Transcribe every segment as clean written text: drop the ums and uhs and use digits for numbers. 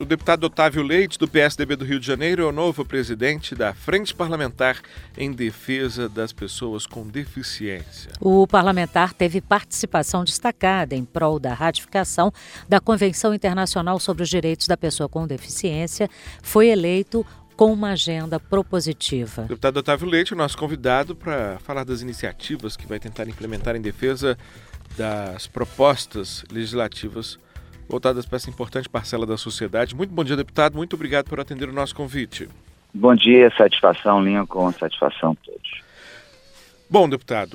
O deputado Otávio Leite, do PSDB do Rio de Janeiro, é o novo presidente da Frente Parlamentar em Defesa das Pessoas com Deficiência. O parlamentar teve participação destacada em prol da ratificação da Convenção Internacional sobre os Direitos da Pessoa com Deficiência. Foi eleito com uma agenda propositiva. O deputado Otávio Leite é o nosso convidado para falar das iniciativas que vai tentar implementar em defesa das propostas legislativas voltadas para essa importante parcela da sociedade. Muito bom dia, deputado. Muito obrigado por atender o nosso convite. Bom dia, satisfação, Lincoln, satisfação a todos. Bom, deputado,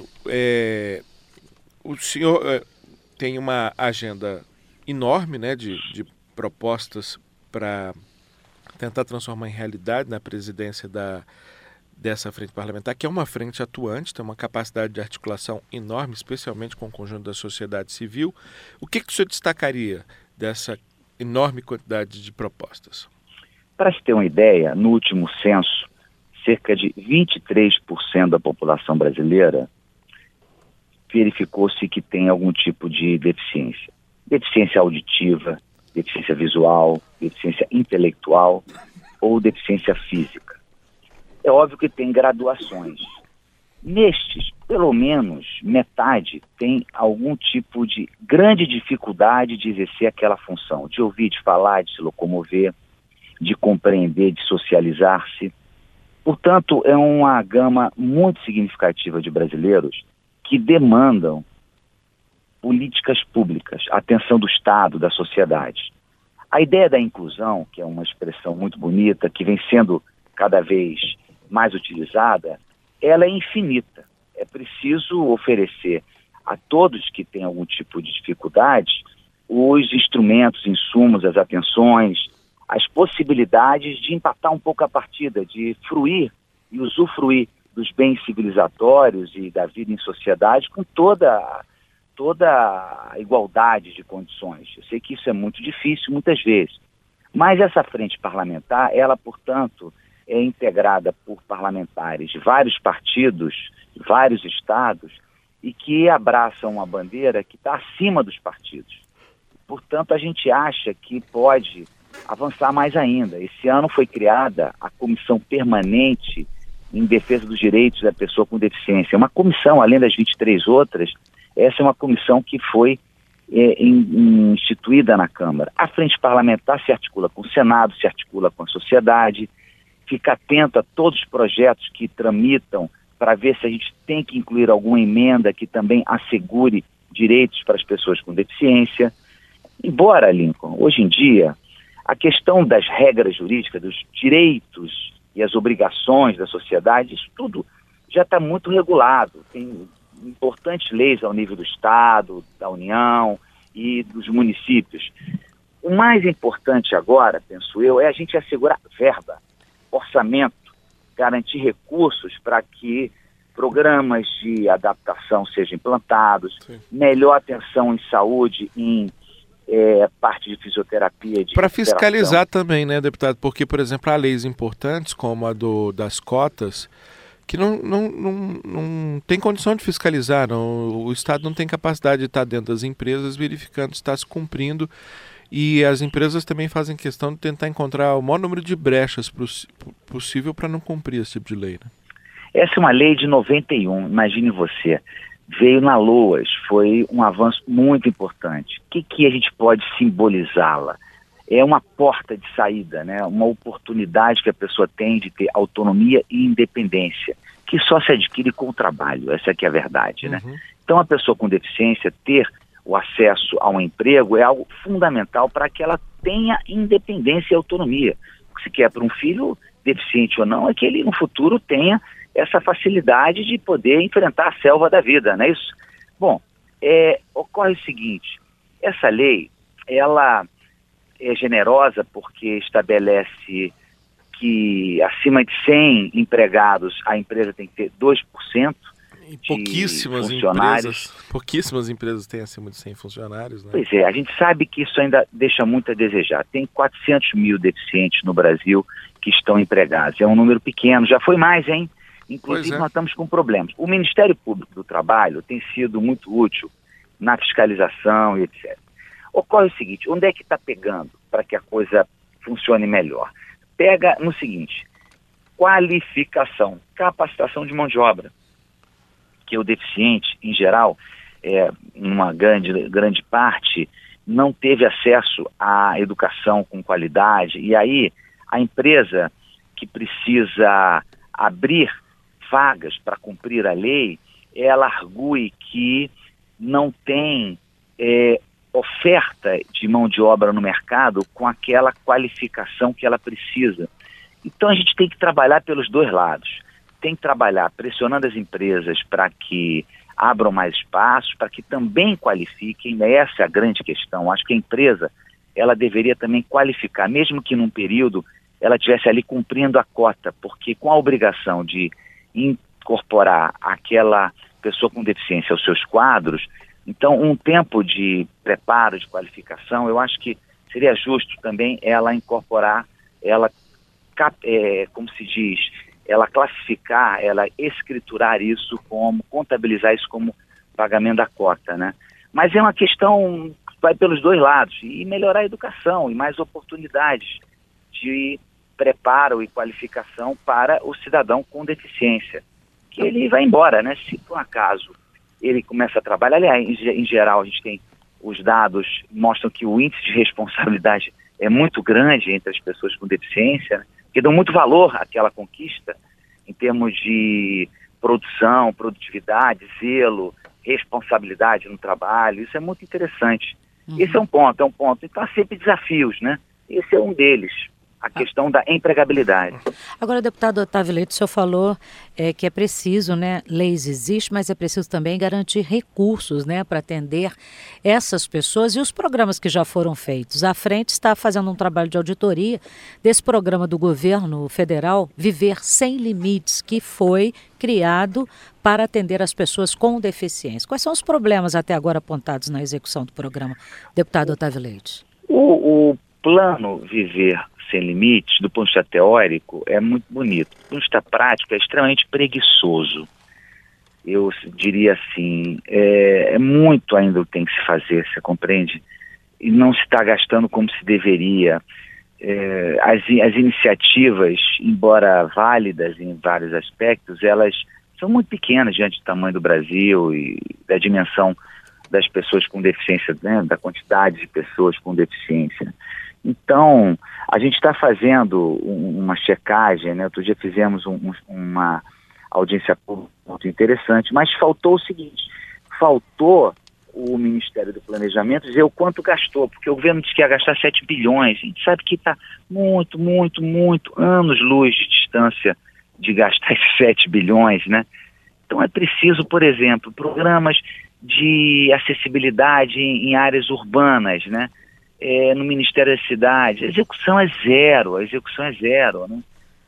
o senhor tem uma agenda enorme, né, de propostas para tentar transformar em realidade na presidência dessa frente parlamentar, que é uma frente atuante, tem uma capacidade de articulação enorme, especialmente com o conjunto da sociedade civil. O que o senhor destacaria dessa enorme quantidade de propostas? Para se ter uma ideia, no último censo, cerca de 23% da população brasileira verificou-se que tem algum tipo de deficiência. Deficiência auditiva, deficiência visual, deficiência intelectual ou deficiência física. É óbvio que tem graduações. Nestes, pelo menos metade tem algum tipo de grande dificuldade de exercer aquela função, de ouvir, de falar, de se locomover, de compreender, de socializar-se. Portanto, é uma gama muito significativa de brasileiros que demandam políticas públicas, atenção do Estado, da sociedade. A ideia da inclusão, que é uma expressão muito bonita, que vem sendo cada vez mais utilizada, ela é infinita. É preciso oferecer a todos que têm algum tipo de dificuldade os instrumentos, insumos, as atenções, as possibilidades de empatar um pouco a partida, de fruir e usufruir dos bens civilizatórios e da vida em sociedade com toda a igualdade de condições. Eu sei que isso é muito difícil muitas vezes, mas essa frente parlamentar, ela, portanto, é integrada por parlamentares de vários partidos, vários estados, e que abraçam uma bandeira que está acima dos partidos. Portanto, a gente acha que pode avançar mais ainda. Esse ano foi criada a Comissão Permanente em Defesa dos Direitos da Pessoa com Deficiência. Uma comissão, além das 23 outras, essa é uma comissão que foi instituída na Câmara. A frente parlamentar se articula com o Senado, se articula com a sociedade, fica atento a todos os projetos que tramitam para ver se a gente tem que incluir alguma emenda que também assegure direitos para as pessoas com deficiência. Embora, Lincoln, hoje em dia, a questão das regras jurídicas, dos direitos e as obrigações da sociedade, isso tudo já está muito regulado. Tem importantes leis ao nível do Estado, da União e dos municípios. O mais importante agora, penso eu, é a gente assegurar verba, orçamento, garantir recursos para que programas de adaptação sejam implantados, sim, melhor atenção em saúde, em parte de fisioterapia. Para fiscalizar também, né, deputado? Porque, por exemplo, há leis importantes, como a das cotas, que não tem condição de fiscalizar. O Estado não tem capacidade de estar dentro das empresas verificando se está se cumprindo. E as empresas também fazem questão de tentar encontrar o maior número de brechas possível para não cumprir esse tipo de lei, né? Essa é uma lei de 91, imagine você. Veio na LOAS, foi um avanço muito importante. O que a gente pode simbolizá-la? É uma porta de saída, né? Uma oportunidade que a pessoa tem de ter autonomia e independência, que só se adquire com o trabalho, essa aqui é a verdade, né? Então a pessoa com deficiência ter o acesso a um emprego é algo fundamental para que ela tenha independência e autonomia. O que se quer para um filho, deficiente ou não, é que ele no futuro tenha essa facilidade de poder enfrentar a selva da vida, não é isso? Bom, ocorre o seguinte, essa lei, ela é generosa porque estabelece que acima de 100 empregados a empresa tem que ter 2%, pouquíssimas empresas têm acima de 100 funcionários, né? Pois é, a gente sabe que isso ainda deixa muito a desejar. Tem 400 mil deficientes no Brasil que estão empregados. É um número pequeno, já foi mais, hein? Inclusive nós estamos com problemas. O Ministério Público do Trabalho tem sido muito útil na fiscalização e etc. Ocorre o seguinte, onde é que está pegando para que a coisa funcione melhor. Pega no seguinte: qualificação, capacitação de mão de obra, que o deficiente, em geral, uma grande parte, não teve acesso à educação com qualidade, e aí a empresa que precisa abrir vagas para cumprir a lei, ela argue que não tem oferta de mão de obra no mercado com aquela qualificação que ela precisa. Então a gente tem que trabalhar pelos dois lados. Tem que trabalhar pressionando as empresas para que abram mais espaços, para que também qualifiquem. Essa é a grande questão. Acho que a empresa, ela deveria também qualificar, mesmo que num período ela estivesse ali cumprindo a cota, porque com a obrigação de incorporar aquela pessoa com deficiência aos seus quadros, então um tempo de preparo, de qualificação, eu acho que seria justo também ela incorporar, ela, como se diz, ela classificar, ela escriturar isso como, contabilizar isso como pagamento da cota, né? Mas é uma questão que vai pelos dois lados, e melhorar a educação e mais oportunidades de preparo e qualificação para o cidadão com deficiência, que ele vai embora, né? Se por um acaso ele começa a trabalhar, aliás, em geral a gente tem, os dados mostram que o índice de responsabilidade é muito grande entre as pessoas com deficiência, né? Que dão muito valor àquela conquista em termos de produção, produtividade, zelo, responsabilidade no trabalho. Isso é muito interessante. Esse é um ponto. Então há sempre desafios, né? Esse é um deles, a questão da empregabilidade. Agora, deputado Otávio Leite, o senhor falou que é preciso, né, leis existem, mas é preciso também garantir recursos, né, para atender essas pessoas e os programas que já foram feitos. A frente está fazendo um trabalho de auditoria desse programa do governo federal, Viver Sem Limites, que foi criado para atender as pessoas com deficiência. Quais são os problemas até agora apontados na execução do programa, deputado Otávio Leite? O plano Viver Sem Limites, do ponto de vista teórico, é muito bonito. Do ponto de vista prático, é extremamente preguiçoso. Eu diria assim, muito ainda tem que se fazer, você compreende? E não se está gastando como se deveria. As iniciativas, embora válidas em vários aspectos, elas são muito pequenas diante do tamanho do Brasil e da dimensão das pessoas com deficiência, né, da quantidade de pessoas com deficiência. Então, a gente está fazendo uma checagem, né? Outro dia fizemos uma audiência pública muito interessante, mas faltou o seguinte: faltou o Ministério do Planejamento dizer o quanto gastou, porque o governo disse que ia gastar 7 bilhões, a gente sabe que está muito anos-luz de distância de gastar esses 7 bilhões, né? Então é preciso, por exemplo, programas de acessibilidade em áreas urbanas, né? No Ministério da Cidade, a execução é zero, né?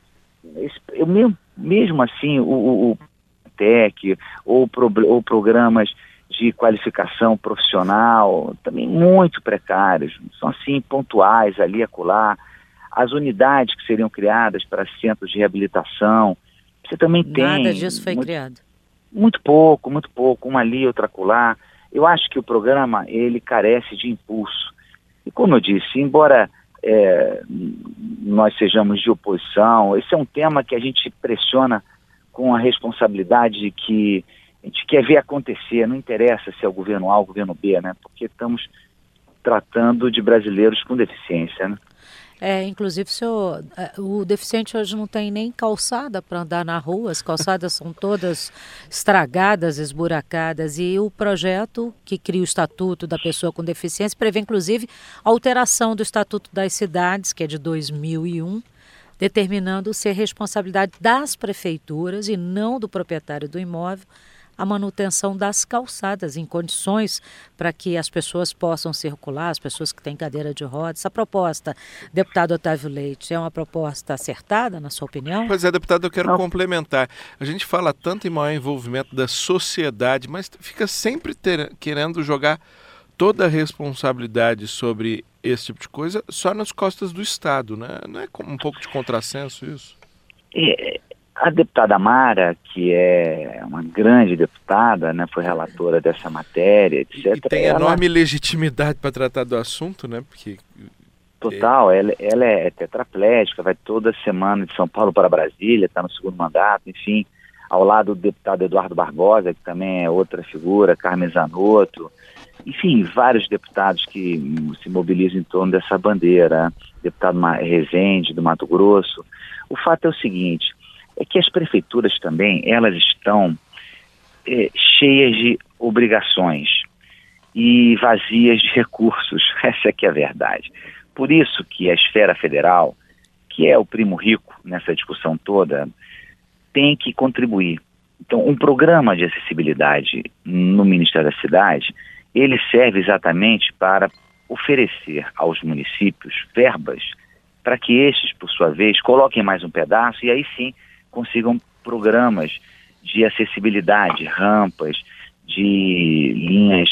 Mesmo assim, o TEC ou programas de qualificação profissional, também muito precários, são assim pontuais ali e acolá. As unidades que seriam criadas para centros de reabilitação, você também tem... Nada disso foi criado. Muito pouco, uma ali, outra acolá. Eu acho que o programa, ele carece de impulso. E como eu disse, embora nós sejamos de oposição, esse é um tema que a gente pressiona com a responsabilidade de que a gente quer ver acontecer, não interessa se é o governo A ou o governo B, né? Porque estamos tratando de brasileiros com deficiência, né? Inclusive, o deficiente hoje não tem nem calçada para andar na rua, as calçadas são todas estragadas, esburacadas, e o projeto que cria o Estatuto da Pessoa com Deficiência prevê, inclusive, a alteração do Estatuto das Cidades, que é de 2001, determinando ser responsabilidade das prefeituras e não do proprietário do imóvel a manutenção das calçadas em condições para que as pessoas possam circular, as pessoas que têm cadeira de rodas. Essa proposta, deputado Otávio Leite, é uma proposta acertada, na sua opinião? Pois é, deputado, eu quero complementar. A gente fala tanto em maior envolvimento da sociedade, mas fica sempre querendo jogar toda a responsabilidade sobre esse tipo de coisa só nas costas do Estado, né? Não é um pouco de contrassenso isso? A deputada Mara, que é uma grande deputada, né, foi relatora dessa matéria, etc. E tem enorme legitimidade para tratar do assunto, né? Porque Total, ela é tetraplégica, vai toda semana de São Paulo para Brasília, está no segundo mandato, enfim, ao lado do deputado Eduardo Barbosa, que também é outra figura, Carmen Zanotto, enfim, vários deputados que se mobilizam em torno dessa bandeira, deputado Rezende, do Mato Grosso. O fato é o seguinte, é que as prefeituras também, elas estão cheias de obrigações e vazias de recursos, essa é que é a verdade. Por isso que a esfera federal, que é o primo rico nessa discussão toda, tem que contribuir. Então, um programa de acessibilidade no Ministério da Cidade, ele serve exatamente para oferecer aos municípios verbas para que estes, por sua vez, coloquem mais um pedaço e aí sim consigam programas de acessibilidade, rampas, de linhas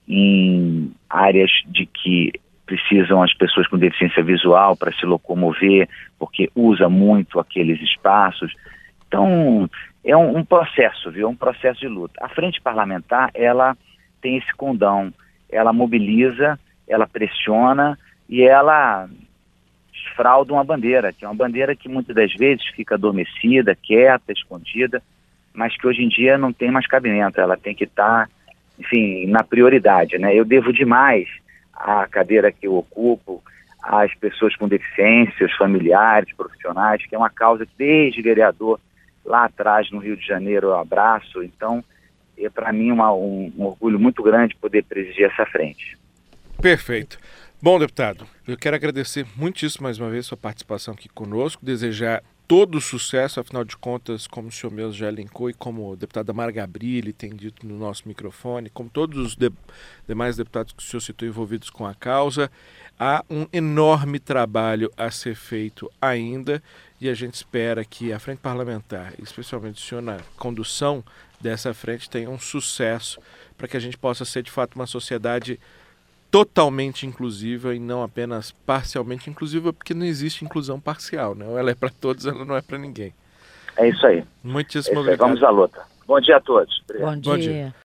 em áreas de que precisam as pessoas com deficiência visual para se locomover, porque usa muito aqueles espaços. Então, é um processo, viu? Um processo de luta. A frente parlamentar, ela tem esse condão, ela mobiliza, ela pressiona e ela desfralda uma bandeira, que é uma bandeira que muitas das vezes fica adormecida, quieta, escondida, mas que hoje em dia não tem mais cabimento, ela tem que estar, enfim, na prioridade, né? Eu devo demais à cadeira que eu ocupo, às pessoas com deficiência, os familiares, profissionais, que é uma causa que desde vereador lá atrás no Rio de Janeiro eu abraço, então é para mim um orgulho muito grande poder presidir essa frente. Perfeito. Bom, deputado, eu quero agradecer muitíssimo mais uma vez sua participação aqui conosco, desejar todo o sucesso, afinal de contas, como o senhor mesmo já elencou e como o deputado Amara Gabrilli tem dito no nosso microfone, como todos os demais deputados que o senhor citou envolvidos com a causa, há um enorme trabalho a ser feito ainda e a gente espera que a frente parlamentar, especialmente o senhor na condução dessa frente, tenha um sucesso para que a gente possa ser de fato uma sociedade totalmente inclusiva e não apenas parcialmente inclusiva, porque não existe inclusão parcial, né? Ela é para todos, ela não é para ninguém. É isso aí. Muitíssimo obrigado. Vamos à luta. Bom dia a todos. Bom dia.